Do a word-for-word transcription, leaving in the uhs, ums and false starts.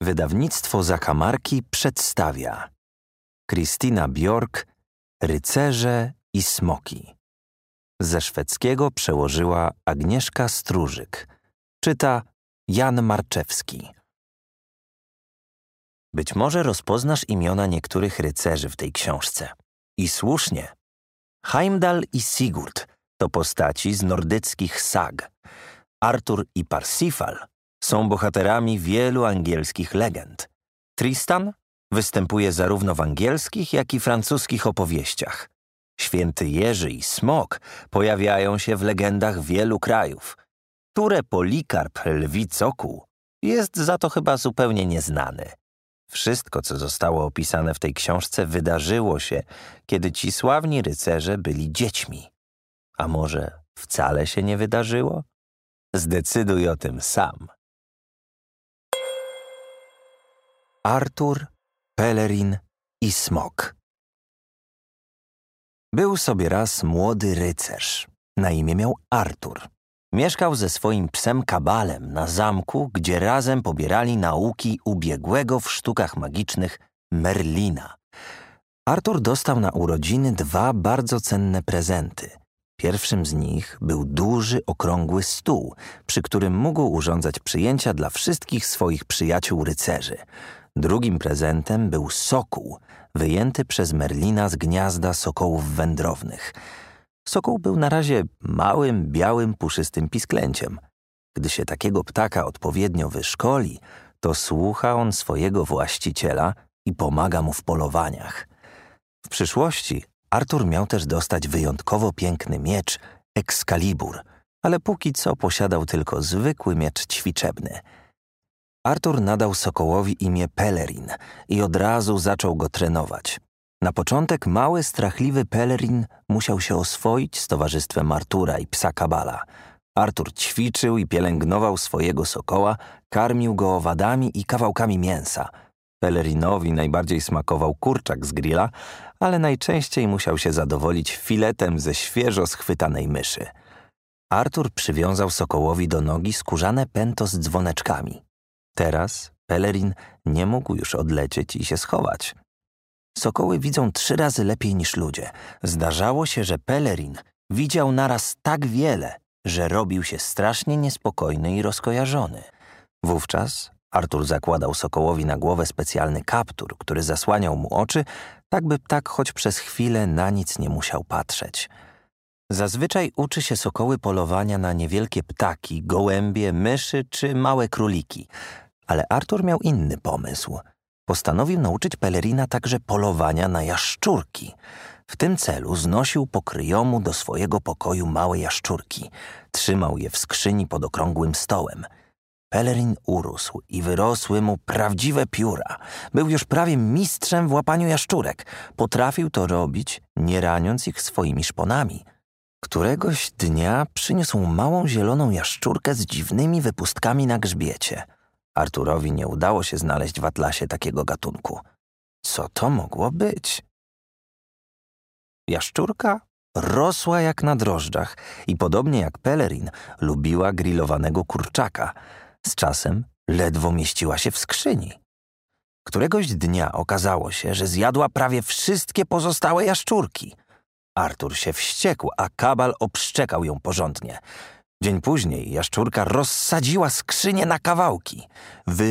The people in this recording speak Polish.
Wydawnictwo Zakamarki przedstawia Krystyna Bjork, Rycerze i smoki. Ze szwedzkiego przełożyła Agnieszka Strużyk. Czyta Jan Marczewski. Być może rozpoznasz imiona niektórych rycerzy w tej książce. I słusznie. Heimdall i Sigurd to postaci z nordyckich sag. Artur i Parsifal są bohaterami wielu angielskich legend. Tristan występuje zarówno w angielskich, jak i francuskich opowieściach. Święty Jerzy i Smok pojawiają się w legendach wielu krajów. Ture Polikarp Lwi Cokół jest za to chyba zupełnie nieznany. Wszystko, co zostało opisane w tej książce, wydarzyło się, kiedy ci sławni rycerze byli dziećmi. A może wcale się nie wydarzyło? Zdecyduj o tym sam. Artur, Pelerin i Smok. Był sobie raz młody rycerz. Na imię miał Artur. Mieszkał ze swoim psem Kabalem na zamku, gdzie razem pobierali nauki ubiegłego w sztukach magicznych Merlina. Artur dostał na urodziny dwa bardzo cenne prezenty. Pierwszym z nich był duży, okrągły stół, przy którym mógł urządzać przyjęcia dla wszystkich swoich przyjaciół rycerzy. Drugim prezentem był sokół, wyjęty przez Merlina z gniazda sokołów wędrownych. Sokół był na razie małym, białym, puszystym pisklęciem. Gdy się takiego ptaka odpowiednio wyszkoli, to słucha on swojego właściciela i pomaga mu w polowaniach. W przyszłości Artur miał też dostać wyjątkowo piękny miecz Excalibur, ale póki co posiadał tylko zwykły miecz ćwiczebny. Artur nadał sokołowi imię Pelerin i od razu zaczął go trenować. Na początek mały, strachliwy Pelerin musiał się oswoić z towarzystwem Artura i psa Kabala. Artur ćwiczył i pielęgnował swojego sokoła, karmił go owadami i kawałkami mięsa. Pelerinowi najbardziej smakował kurczak z grilla, ale najczęściej musiał się zadowolić filetem ze świeżo schwytanej myszy. Artur przywiązał sokołowi do nogi skórzane pęto z dzwoneczkami. Teraz Pelerin nie mógł już odlecieć i się schować. Sokoły widzą trzy razy lepiej niż ludzie. Zdarzało się, że Pelerin widział naraz tak wiele, że robił się strasznie niespokojny i rozkojarzony. Wówczas Artur zakładał sokołowi na głowę specjalny kaptur, który zasłaniał mu oczy, tak by ptak choć przez chwilę na nic nie musiał patrzeć. Zazwyczaj uczy się sokoły polowania na niewielkie ptaki, gołębie, myszy czy małe króliki. Ale Artur miał inny pomysł. Postanowił nauczyć Pelerina także polowania na jaszczurki. W tym celu znosił po kryjomu do swojego pokoju małe jaszczurki. Trzymał je w skrzyni pod okrągłym stołem. Pelerin urósł i wyrosły mu prawdziwe pióra. Był już prawie mistrzem w łapaniu jaszczurek. Potrafił to robić, nie raniąc ich swoimi szponami. Któregoś dnia przyniósł małą zieloną jaszczurkę z dziwnymi wypustkami na grzbiecie. Arturowi nie udało się znaleźć w atlasie takiego gatunku. Co to mogło być? Jaszczurka rosła jak na drożdżach i podobnie jak Pelerin lubiła grillowanego kurczaka. Z czasem ledwo mieściła się w skrzyni. Któregoś dnia okazało się, że zjadła prawie wszystkie pozostałe jaszczurki. Artur się wściekł, a Kabal obszczekał ją porządnie. Dzień później jaszczurka rozsadziła skrzynię na kawałki. Wy